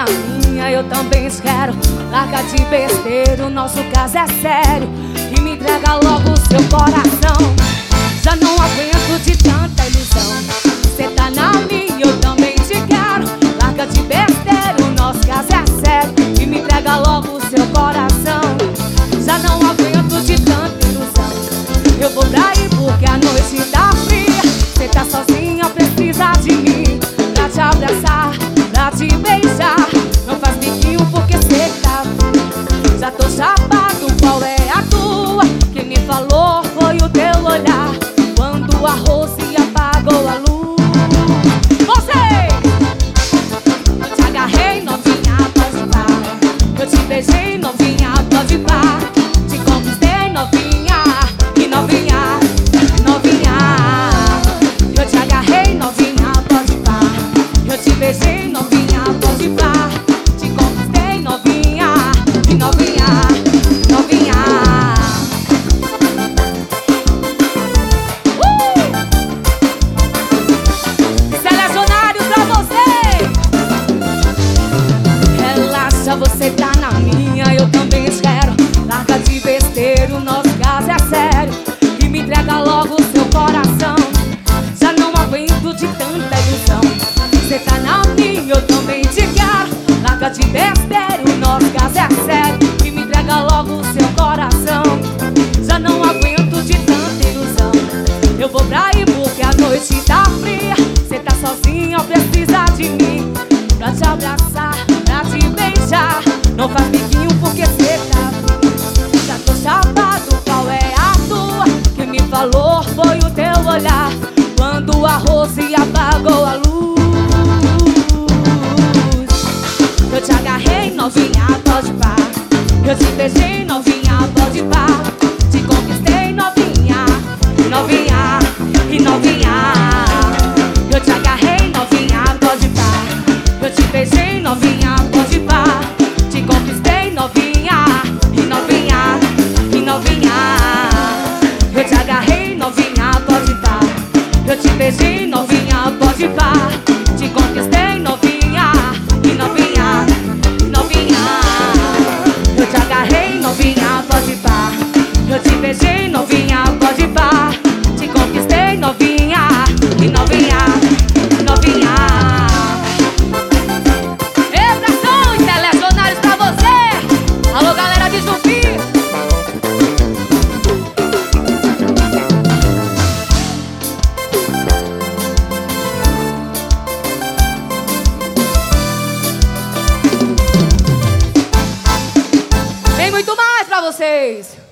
na minha, eu também quero. Larga de besteira, o nosso caso é sério. E me entrega logo o seu coração. Já não aguento de tanta ilusão. Cê tá na minha, eu também te quero. Larga de besteira, o nosso caso é sério. E me entrega logo o seu coração. Já não aguento de tanta ilusão. Eu vou pra aí porque a noite tá fria. Cê tá sozinha, precisa de mim. Pra te abraçar, pra te beijar. Não faz biquinho porque cê tá fria. Já tô chapado, qual é a tua? Quem me falou foi o teu olhar. Quando a Rose apagou a luz. Você! Eu te agarrei, novinha, pode ir pá. Eu te beijei, novinha, pode ir pá. Te conquistei, novinha, e novinha, novinha. Eu te agarrei, novinha, pode ir pá. Eu te beijei, novinha, pode ir pá. Te conquistei, novinha, e novinha, novinha. Você tá na minha, eu também quero. Larga de besteira, o nosso caso é sério. E me entrega logo o seu coração. Já não aguento de tanta ilusão. Você tá na minha, eu também te quero. Larga de besteira, o nosso caso é sério. E me entrega logo o seu coração. Já não aguento de tanta ilusão. Eu vou pra aí porque a noite tá fria. Você tá sozinha, precisa de mim. Pra te abraçar, pra te beijar. Não faz biquinho porque cê tá frio. Já tô chapado, qual é a tua? Quem me falou foi o teu olhar. Quando a Rose apagou a luz. Eu te agarrei, novinha, pode ir pá. Eu te beijei, novinha, pode ir pá. Te conquistei, novinha, novinha, e novinha. Eu te agarrei, novinha, pode ir pá. Eu te beijei, novinha, pode ir pá. Te conquistei, novinha, e novinha, e novinha. Eu te agarrei, novinha, pode ir pá. Eu te beijei, novinha, pode ir pá. Te conquistei, novinha, e novinha, novinha. Eu te agarrei, novinha, pode ir pá. Eu te beijei, novinha, pode ir pá. Te conquistei, novinha, e novinha, novinha. Alô, galera de Zumbi! Tem muito mais pra vocês!